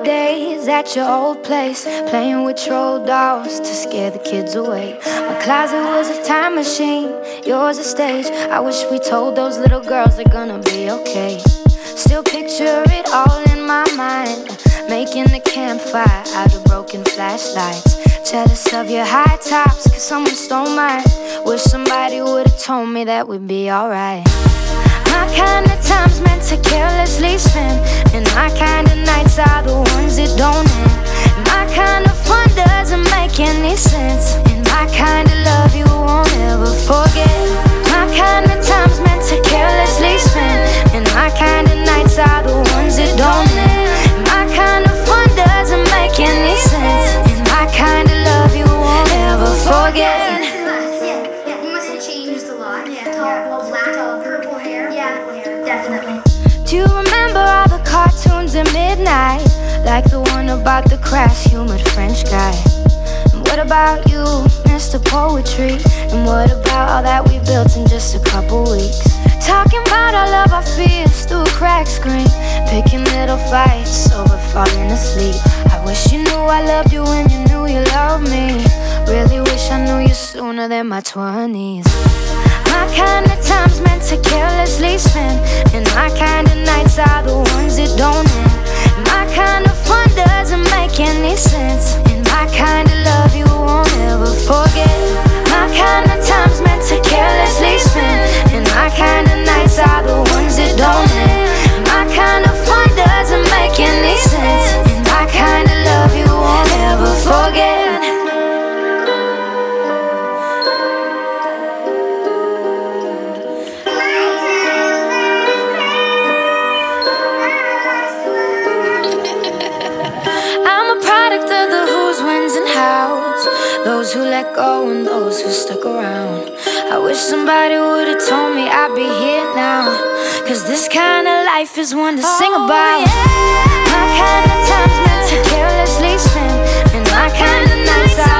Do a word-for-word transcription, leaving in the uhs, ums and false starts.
days at your old place, playing with troll dolls to scare the kids away. My closet was a time machine, yours a stage. I wish we told those little girls they're gonna be okay. Still picture it all in my mind, making a campfire out of broken flashlights. Jealous of your high tops, cause someone stole mine. Wish somebody would've told me that we'd be alright. My kind of time's meant to carelessly spend, and my kind of nights are the ones that don't end. My kind of fun doesn't make any sense, and my kind of love you won't ever forget. My kind of time's meant to carelessly spend, and my kind of nights are the ones that don't end. My kind of fun doesn't make any sense, and my kind of love you won't ever forget. Definitely. Do you remember all the cartoons at midnight? Like the one about the crass, humid French guy. And what about you, Mister Poetry? And what about all that we built in just a couple weeks? Talking about our love, our fears through a crack screen, picking little fights over falling asleep. I wish you knew I loved you when you knew you loved me. Really wish I knew you sooner than my twenties. My kind of time's meant to carelessly spend, and my kind of nights are the ones that don't end. My kind of fun doesn't make any sense, and my kind of love you won't ever forget. My kind of time's meant to carelessly spend, and my kind of nights are the ones that don't end. My kind of fun doesn't make any sense, and my kind of love you won't ever forget. Those who let go and those who stuck around. I wish somebody would've told me I'd be here now, cause this kind of life is one to sing oh, about. Yeah. My kind of time's meant to carelessly spend, and my kind of nights